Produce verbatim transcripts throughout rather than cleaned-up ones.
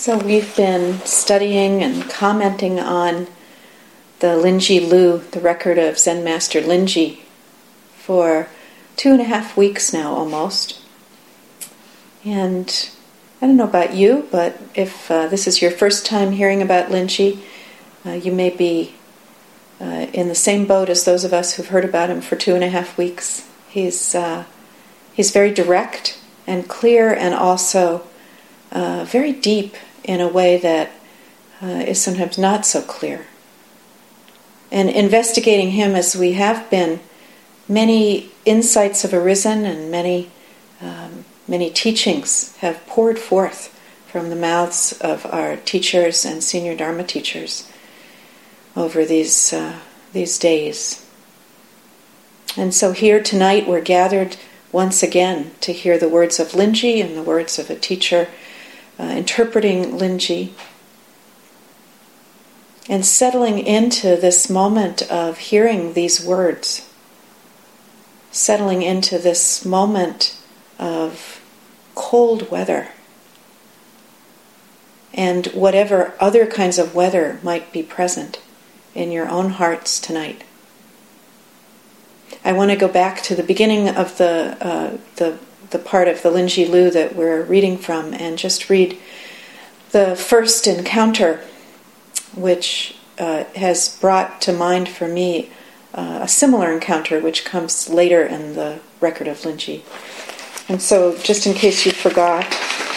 So we've been studying and commenting on the Linji Lu, the record of Zen Master Linji, for two and a half weeks now almost. And I don't know about you, but if uh, this is your first time hearing about Linji, uh, you may be uh, in the same boat as those of us who've heard about him for two and a half weeks. He's uh, he's very direct and clear, and also uh, very deep in a way that uh, is sometimes not so clear. And investigating him as we have been, many insights have arisen and many um, many teachings have poured forth from the mouths of our teachers and senior Dharma teachers over these uh, these days. And so here tonight we're gathered once again to hear the words of Linji and the words of a teacher uh, interpreting Linji, and settling into this moment of hearing these words, settling into this moment of cold weather and whatever other kinds of weather might be present in your own hearts tonight. I want to go back to the beginning of the uh, the the part of the Linji Lu that we're reading from and just read the first encounter, which uh, has brought to mind for me uh, a similar encounter which comes later in the record of Linji. And so, just in case you forgot,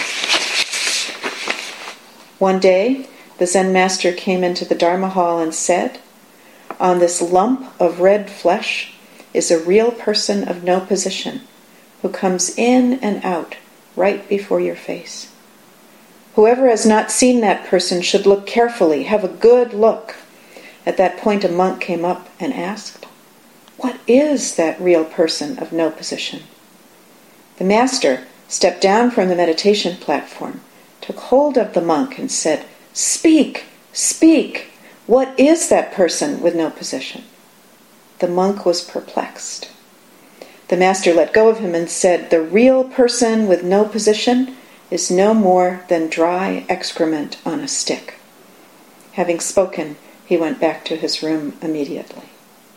one day the Zen master came into the Dharma hall and said, "On this lump of red flesh is a real person of no position, who comes in and out right before your face. Whoever has not seen that person should look carefully, have a good look." At that point a monk came up and asked, "What is that real person of no position?" The master stepped down from the meditation platform, took hold of the monk and said, "Speak, speak, what is that person with no position?" The monk was perplexed. The master let go of him and said, "The real person with no position is no more than dry excrement on a stick." Having spoken, he went back to his room immediately.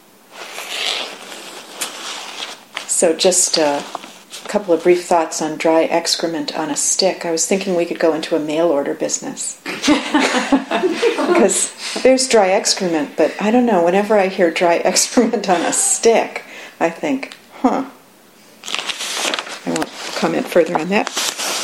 So just a couple of brief thoughts on dry excrement on a stick. I was thinking we could go into a mail order business. Because there's dry excrement, but I don't know, whenever I hear dry excrement on a stick, I think, huh. I won't comment further on that.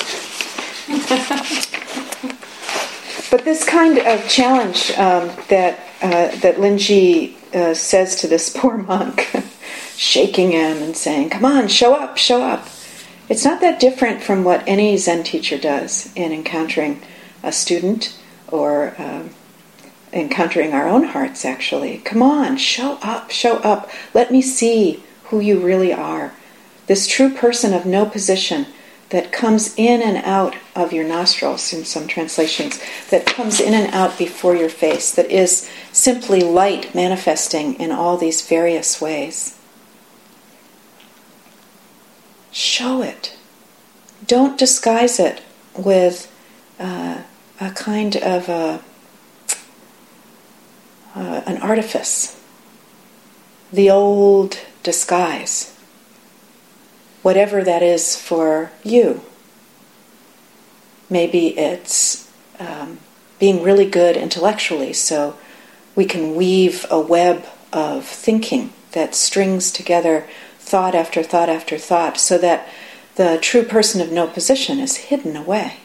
But this kind of challenge um, that uh, that Linji uh, says to this poor monk, shaking him and saying, "Come on, show up, show up." It's not that different from what any Zen teacher does in encountering a student or um, encountering our own hearts, actually. Come on, show up, show up. Let me see who you really are. This true person of no position that comes in and out of your nostrils, in some translations, that comes in and out before your face, that is simply light manifesting in all these various ways. Show it. Don't disguise it with uh, a kind of a, uh, an artifice. The old disguise. Whatever that is for you. Maybe it's um, being really good intellectually, so we can weave a web of thinking that strings together thought after thought after thought, so that the true person of no position is hidden away.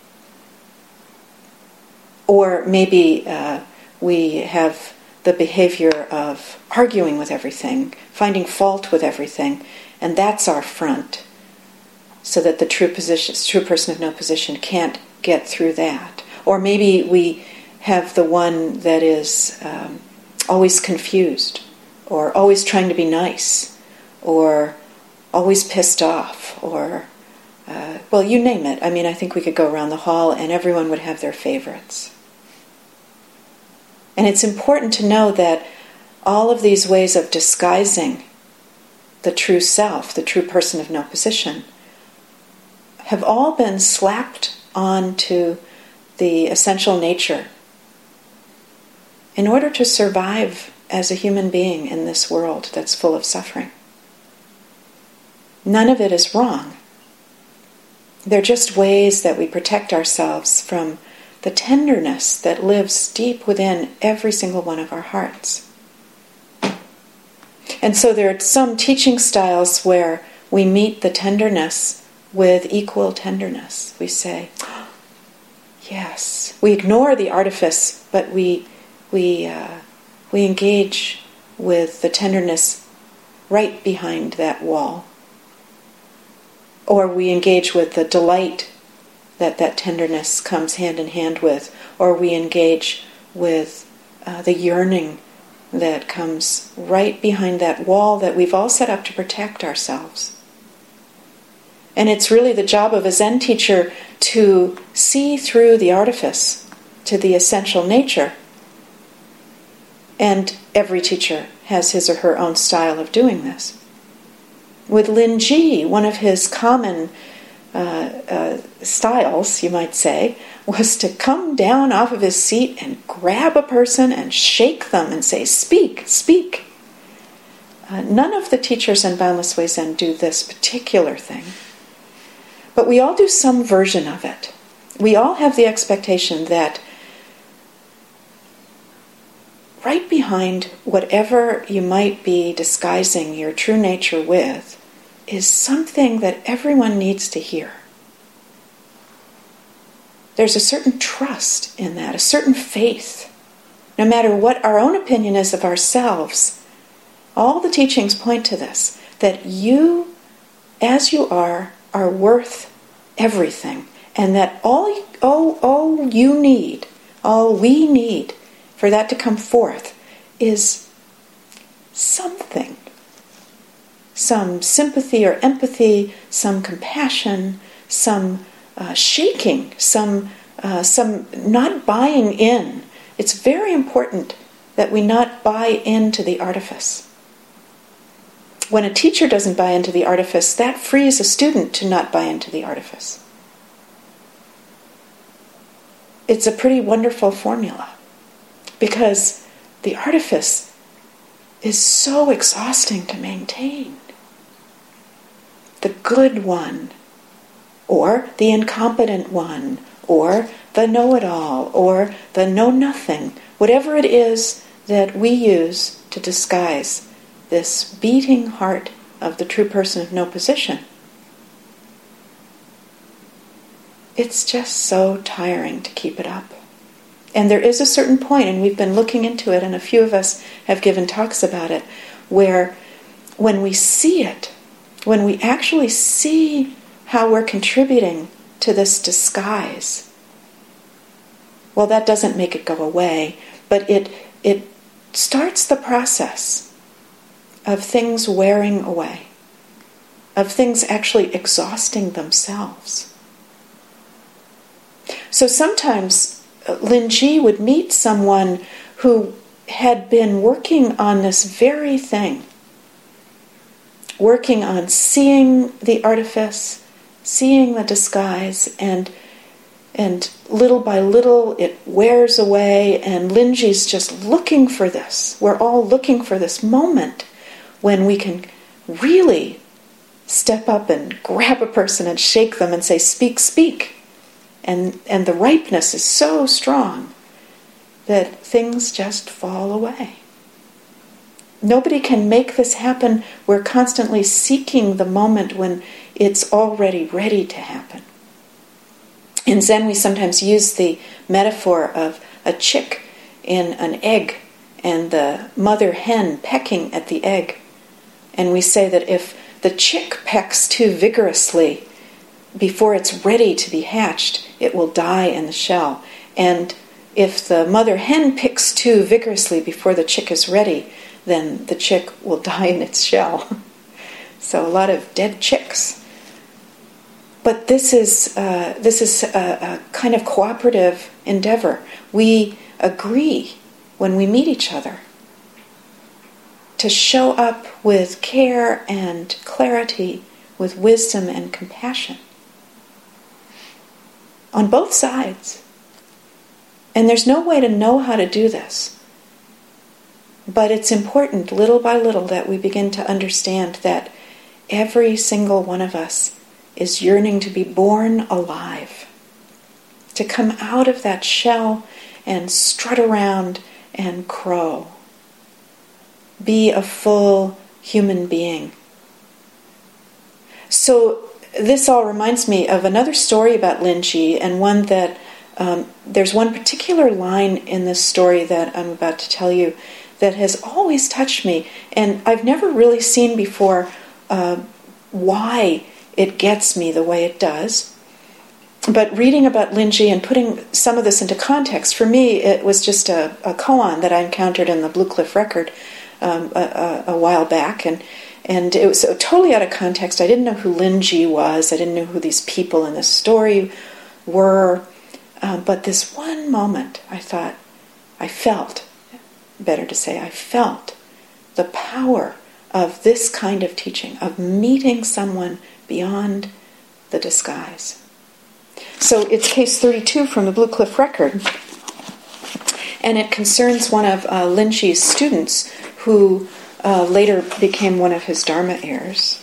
Or maybe uh, we have the behavior of arguing with everything, finding fault with everything, and that's our front, so that the true position, true person of no position can't get through that. Or maybe we have the one that is um, always confused, or always trying to be nice, or always pissed off, or, uh, well, you name it. I mean, I think we could go around the hall and everyone would have their favorites. And it's important to know that all of these ways of disguising the true self, the true person of no position, have all been slapped onto the essential nature in order to survive as a human being in this world that's full of suffering. None of it is wrong. They're just ways that we protect ourselves from the tenderness that lives deep within every single one of our hearts. And so there are some teaching styles where we meet the tenderness with equal tenderness. We say, yes. We ignore the artifice, but we we uh, we engage with the tenderness right behind that wall. Or we engage with the delight that that tenderness comes hand in hand with. Or we engage with uh, the yearning that comes right behind that wall that we've all set up to protect ourselves. And it's really the job of a Zen teacher to see through the artifice to the essential nature. And every teacher has his or her own style of doing this. With Lin Ji, one of his common uh, uh, styles, you might say, was to come down off of his seat and grab a person and shake them and say, speak, speak. Uh, none of the teachers in Boundless Way Zen do this particular thing. But we all do some version of it. We all have the expectation that right behind whatever you might be disguising your true nature with is something that everyone needs to hear. There's a certain trust in that, a certain faith. No matter what our own opinion is of ourselves, all the teachings point to this, that you, as you are, are worth everything. And that all, all, all you need, all we need for that to come forth is something. Some sympathy or empathy, some compassion, some uh, shaking, some uh, some not buying in. It's very important that we not buy into the artifice. When a teacher doesn't buy into the artifice, that frees a student to not buy into the artifice. It's a pretty wonderful formula, because the artifice is so exhausting to maintain. The good one, or the incompetent one, or the know-it-all, or the know-nothing, whatever it is that we use to disguise this beating heart of the true person of no position. It's just so tiring to keep it up. And there is a certain point, and we've been looking into it, and a few of us have given talks about it, where when we see it, when we actually see how we're contributing to this disguise, well, that doesn't make it go away, but it it starts the process of things wearing away, of things actually exhausting themselves. So sometimes Lin Ji would meet someone who had been working on this very thing, working on seeing the artifice, seeing the disguise, and and little by little it wears away, and Lin Ji's just looking for this. We're all looking for this moment when we can really step up and grab a person and shake them and say, speak, speak. And and the ripeness is so strong that things just fall away. Nobody can make this happen. We're constantly seeking the moment when it's already ready to happen. In Zen, we sometimes use the metaphor of a chick in an egg and the mother hen pecking at the egg. And we say that if the chick pecks too vigorously before it's ready to be hatched, it will die in the shell. And if the mother hen picks too vigorously before the chick is ready, then the chick will die in its shell. So a lot of dead chicks. But this is uh, this is a, a kind of cooperative endeavor. We agree when we meet each other to show up with care and clarity, with wisdom and compassion. On both sides. And there's no way to know how to do this. But it's important, little by little, that we begin to understand that every single one of us is yearning to be born alive, to come out of that shell and strut around and crow, be a full human being. So this all reminds me of another story about Linji, and one that um, there's one particular line in this story that I'm about to tell you that has always touched me, and I've never really seen before uh, why it gets me the way it does. But reading about Linji and putting some of this into context, for me it was just a, a koan that I encountered in the Blue Cliff Record um, a, a, a while back, and and it was so totally out of context. I didn't know who Linji was. I didn't know who these people in this story were. Uh, but this one moment, I thought, I felt, better to say, I felt the power of this kind of teaching, of meeting someone beyond the disguise. So it's case thirty-two from the Blue Cliff Record, and it concerns one of uh, Linji's students who uh, later became one of his Dharma heirs.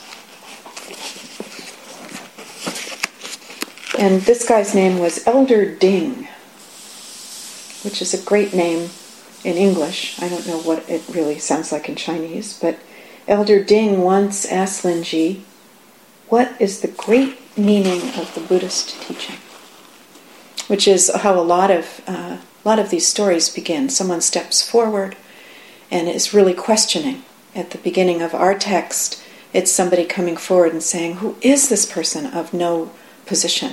And this guy's name was Elder Ding, which is a great name in English. I don't know what it really sounds like in Chinese, but Elder Ding once asked Linji, "What is the great meaning of the Buddhist teaching?" Which is how a lot of uh, a lot of these stories begin. Someone steps forward and is really questioning. At the beginning of our text, it's somebody coming forward and saying, "Who is this person of no position?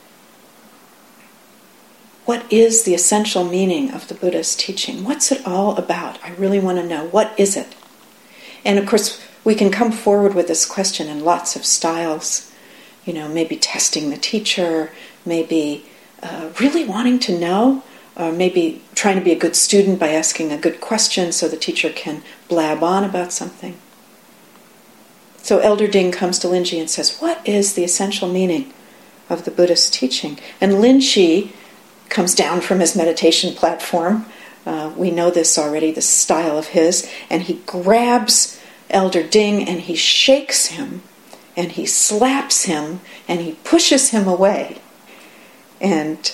What is the essential meaning of the Buddha's teaching? What's it all about? I really want to know. What is it?" And of course, we can come forward with this question in lots of styles. You know, maybe testing the teacher, maybe uh, really wanting to know, or maybe trying to be a good student by asking a good question so the teacher can blab on about something. So Elder Ding comes to Linji and says, "What is the essential meaning of the Buddhist teaching?" And Linji comes down from his meditation platform. Uh, we know this already, this style of his, and he grabs Elder Ding and he shakes him and he slaps him and he pushes him away. And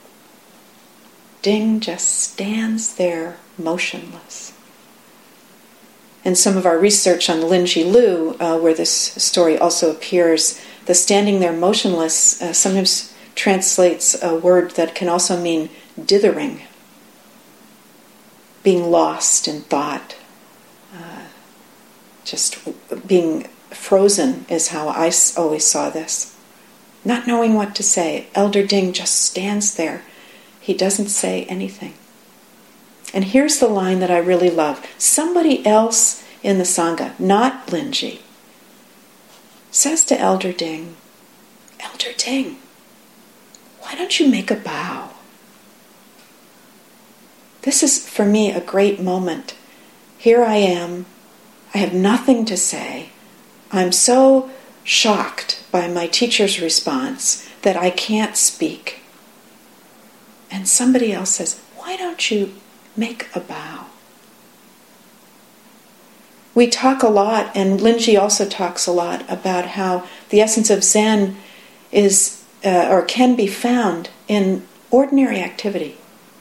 Ding just stands there motionless. In some of our research on Linji Lu, uh, where this story also appears, the standing there motionless uh, sometimes translates a word that can also mean dithering, being lost in thought, uh, just being frozen is how I always saw this. Not knowing what to say. Elder Ding just stands there. He doesn't say anything. And here's the line that I really love. Somebody else in the Sangha, not Linji, says to Elder Ding, "Elder Ding, why don't you make a bow?" This is, for me, a great moment. Here I am. I have nothing to say. I'm so shocked by my teacher's response that I can't speak. And somebody else says, "Why don't you make a bow?" We talk a lot, and Linji also talks a lot about how the essence of Zen is uh, or can be found in ordinary activity.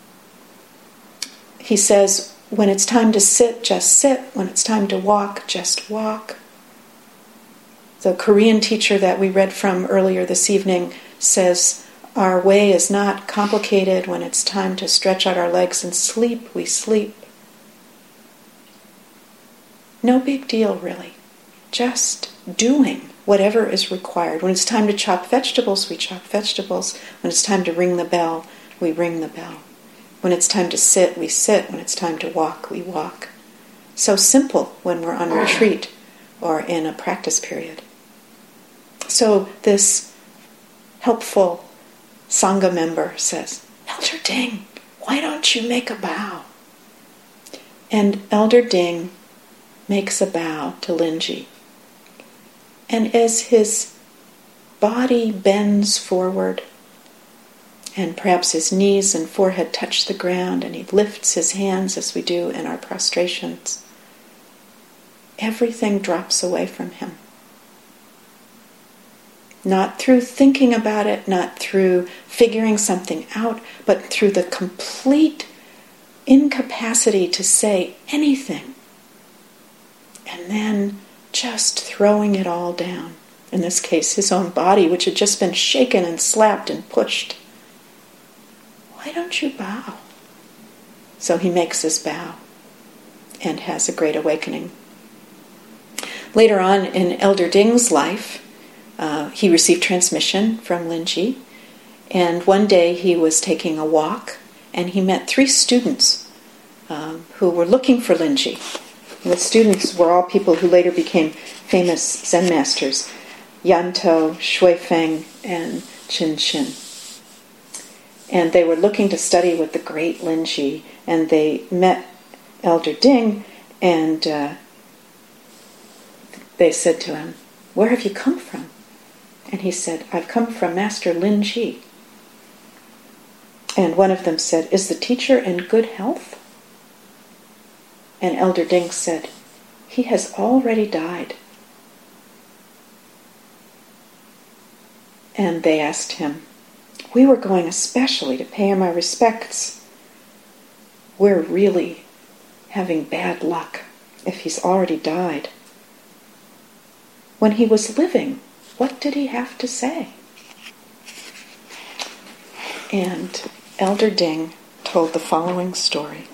He says, when it's time to sit, just sit. When it's time to walk, just walk. The Korean teacher that we read from earlier this evening says, our way is not complicated. When it's time to stretch out our legs and sleep, we sleep. No big deal, really. Just doing whatever is required. When it's time to chop vegetables, we chop vegetables. When it's time to ring the bell, we ring the bell. When it's time to sit, we sit. When it's time to walk, we walk. So simple when we're on retreat or in a practice period. So this helpful Sangha member says, "Elder Ding, why don't you make a bow?" And Elder Ding makes a bow to Linji. And as his body bends forward and perhaps his knees and forehead touch the ground, and he lifts his hands as we do in our prostrations. Everything drops away from him. Not through thinking about it, not through figuring something out, but through the complete incapacity to say anything. And then just throwing it all down. In this case, his own body, which had just been shaken and slapped and pushed. Why don't you bow? So he makes his bow and has a great awakening. Later on in Elder Ding's life, uh, he received transmission from Linji, and one day he was taking a walk, and he met three students um, who were looking for Linji. And the students were all people who later became famous Zen masters, Yanto, Shuifeng, and Qin Xin. And they were looking to study with the great Linji, and they met Elder Ding, and uh, they said to him, "Where have you come from?" And he said, "I've come from Master Linji." And one of them said, "Is the teacher in good health?" And Elder Ding said, "He has already died." And they asked him, "We were going especially to pay him our respects. We're really having bad luck if he's already died. When he was living, what did he have to say?" And Elder Ding told the following story.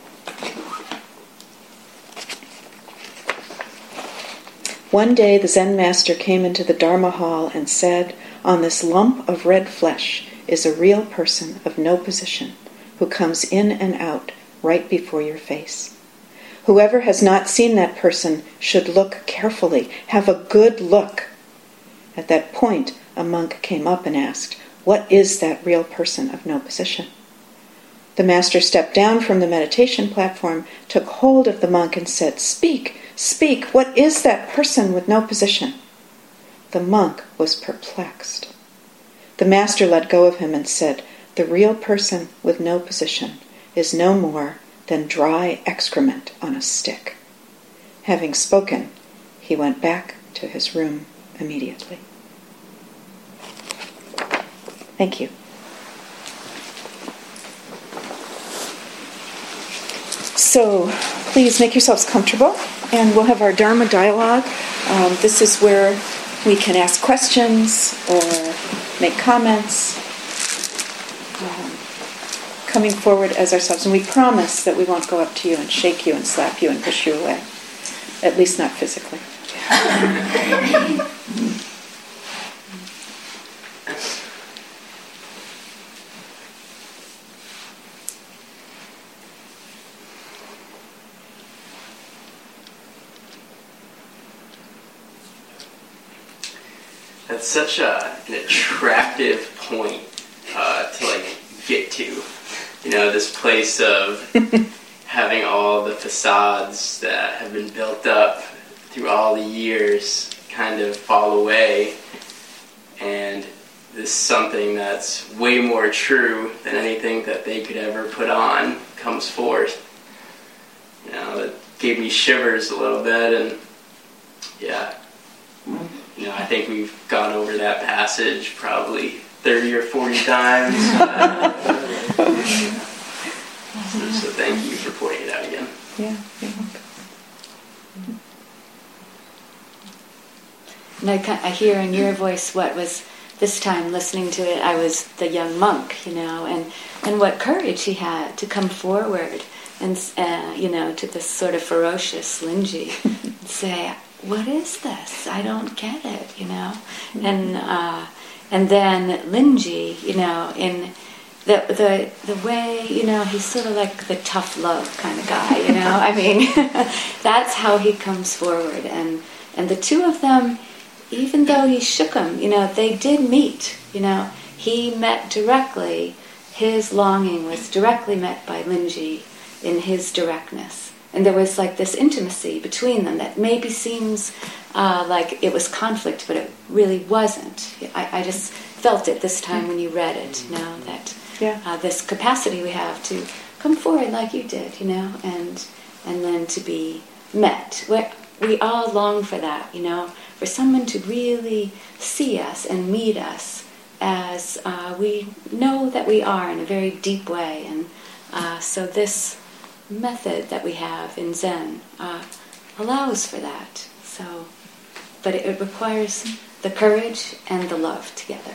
One day the Zen master came into the Dharma hall and said, "On this lump of red flesh is a real person of no position who comes in and out right before your face. Whoever has not seen that person should look carefully, have a good look." At that point, a monk came up and asked, "What is that real person of no position?" The master stepped down from the meditation platform, took hold of the monk and said, "Speak, speak, what is that person with no position?" The monk was perplexed. The master let go of him and said, "The real person with no position is no more than dry excrement on a stick." Having spoken, he went back to his room immediately. Thank you. So please make yourselves comfortable, and we'll have our Dharma dialogue. Um, this is where we can ask questions or make comments, um, coming forward as ourselves. And we promise that we won't go up to you and shake you and slap you and push you away, at least not physically. That's such a, an attractive point uh, to like get to. You know, this place of having all the facades that have been built up through all the years kind of fall away, and this something that's way more true than anything that they could ever put on comes forth. You know, it gave me shivers a little bit, and yeah. You know, I think we've gone over that passage probably thirty or forty times. Uh, so, so thank you for pointing it out again. Yeah, you're welcome. And I, I hear in your voice what was, this time listening to it, I was the young monk, you know, and, and what courage he had to come forward and, uh, you know, to this sort of ferocious Linji and say, "What is this? I don't get it," you know. And uh, and then Linji, you know, in the the the way, you know, he's sort of like the tough love kind of guy, you know. I mean, that's how he comes forward, and and the two of them, even though he shook them, you know, they did meet. You know, he met directly. His longing was directly met by Linji in his directness. And there was like this intimacy between them that maybe seems uh, like it was conflict, but it really wasn't. I, I just felt it this time when you read it, you know, that Yeah. uh, this capacity we have to come forward like you did, you know, and and then to be met. We're, we all long for that, you know, for someone to really see us and meet us as uh, we know that we are in a very deep way. And uh, so this method that we have in Zen uh, allows for that. So, but it, it requires the courage and the love together.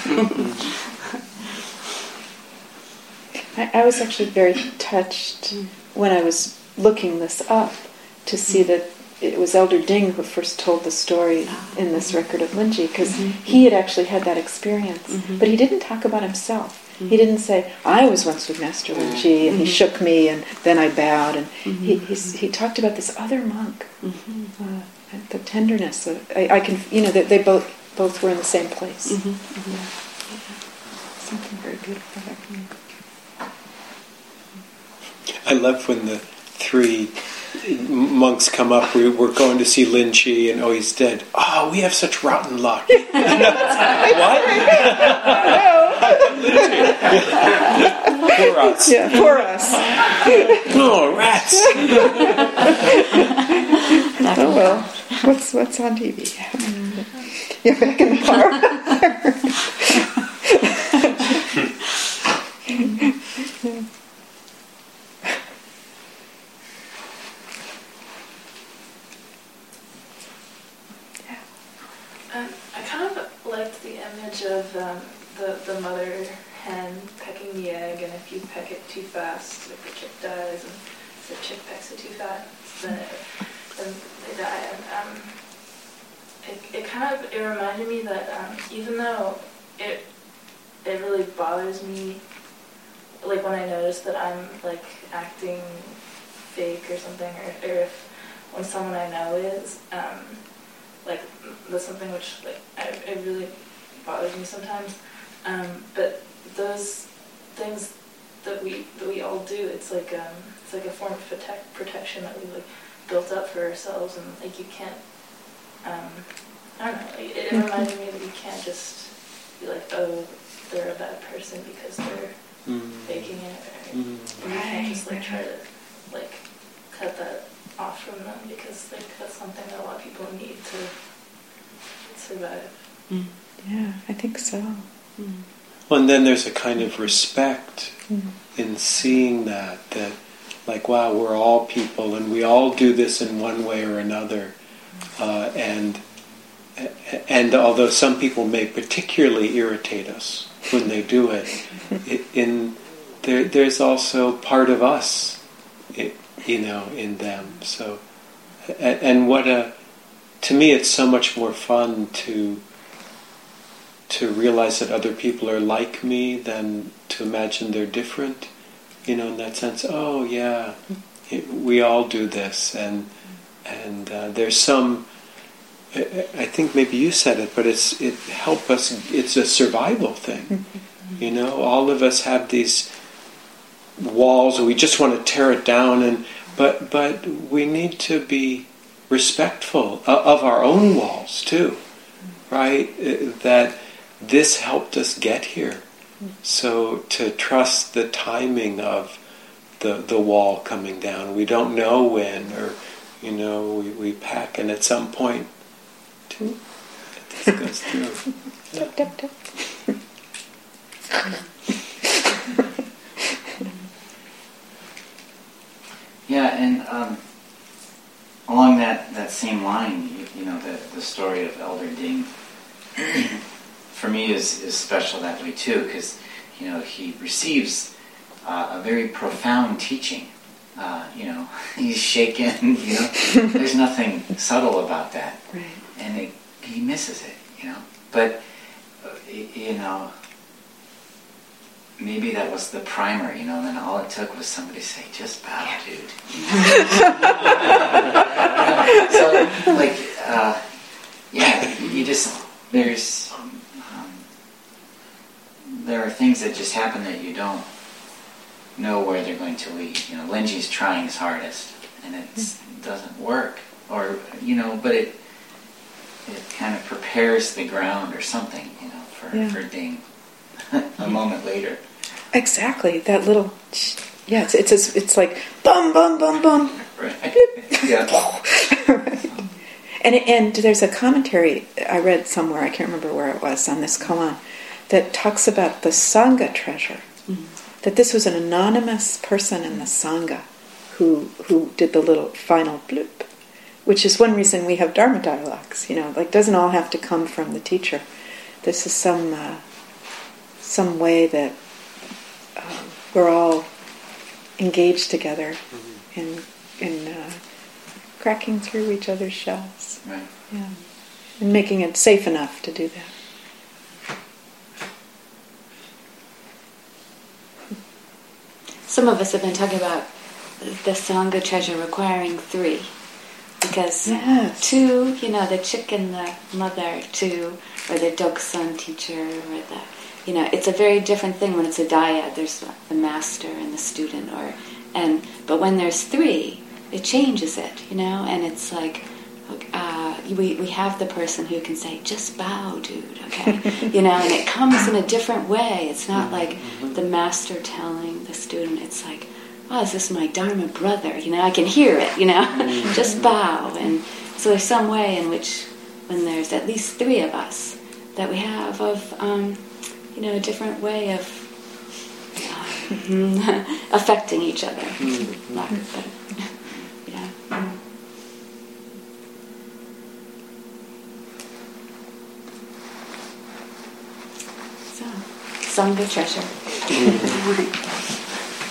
I, I was actually very touched when I was looking this up to see that it was Elder Ding who first told the story in this record of Linji, because mm-hmm. he had actually had that experience. Mm-hmm. But he didn't talk about himself. Mm-hmm. He didn't say, I was once with Master Linji, and mm-hmm. he shook me, and then I bowed. And mm-hmm. he, he he talked about this other monk, mm-hmm. uh, the tenderness. Of, I, I can, you know, that they, they both both were in the same place. Mm-hmm. Mm-hmm. Yeah. Yeah. Something very beautiful there. I love when the three monks come up. We, we're going to see Lin Chi, and oh, he's dead. Oh, we have such rotten luck. What? Poor us. Yeah, poor us. Oh, rats. Oh well, what's what's on T V? You're back in the car. Yeah. Um, I kind of liked the image of um, the, the mother hen pecking the egg, and if you peck it too fast, like the chick dies, and if the chick pecks it too fast, then, it, then they die. And um, it, it kind of, it reminded me that um, even though it it really bothers me, like when I notice that I'm like acting fake or something, or, or if when someone I know is, um, like that's something which like I, it really bothers me sometimes. Um, but those things that we that we all do, it's like um, it's like a form of protect, protection that we like built up for ourselves, and like you can't. Um, I don't know. Like, it, it reminded me that you can't just be like, oh, they're a bad person because they're mm. faking it, or mm. you can't just like try to like cut that off from them, because like that's something that a lot of people need to survive. Mm. Yeah, I think so. Mm. Well, and then there's a kind of respect mm. in seeing that, that like, wow, we're all people and we all do this in one way or another. Uh, and and although some people may particularly irritate us when they do it, it in there, there's also part of us, it, you know, in them. So, and, and what a, to me, it's so much more fun to to realize that other people are like me than to imagine they're different. You know, in that sense, oh yeah, it, we all do this, and and uh, there's some. I think maybe you said it, but it's it help us. It's a survival thing, you know. All of us have these walls, and we just want to tear it down. And but but we need to be respectful of our own walls too, right? That this helped us get here, so to trust the timing of the the wall coming down. We don't know when, or you know, we, we pack, and at some point. This goes through. Yeah. Tap, tap, tap. Yeah, and um, along that, that same line, you, you know, the, the story of Elder Ding, for me is, is special that way too, because, you know, he receives uh, a very profound teaching. Uh, you know, he's shaken, you know, there's nothing subtle about that. Right. And it, he misses it, you know. But, uh, you know, maybe that was the primer, you know, and then all it took was somebody to say, just bow, dude. So, like, uh, yeah, you just, there's, um, there are things that just happen that you don't know where they're going to lead. You know, Linji's trying his hardest, and it doesn't work. Or, you know, but it, it kind of prepares the ground or something, you know, for, yeah. for Ding a moment later. Exactly, that little, yeah, it's it's it's, it's like bum bum bum bum. Right. Yeah. Right. And and there's a commentary I read somewhere, I can't remember where it was, on this koan, that talks about the Sangha treasure. Mm-hmm. That this was an anonymous person in the Sangha who who did the little final bloop, which is one reason we have Dharma dialogues. You know, like doesn't all have to come from the teacher. This is some uh, some way that um, we're all engaged together mm-hmm. in in uh, cracking through each other's shells. Right. Yeah, and making it safe enough to do that. Some of us have been talking about the Sangha treasure requiring three. Because yes. two, you know, the chick and the mother, two, or the Doksan teacher, or the, you know, it's a very different thing when it's a dyad. There's the master and the student, or, and, but when there's three, it changes it, you know, and it's like, uh, we, we have the person who can say, just bow, dude, okay? You know, and it comes in a different way. It's not like the master telling the student, it's like, oh, is this my Dharma brother? You know, I can hear it, you know, just bow. And so there's some way in which, when there's at least three of us, that we have of, um, you know, a different way of uh, affecting each other. Mm-hmm. Yeah. Mm-hmm. So, Sangha treasure.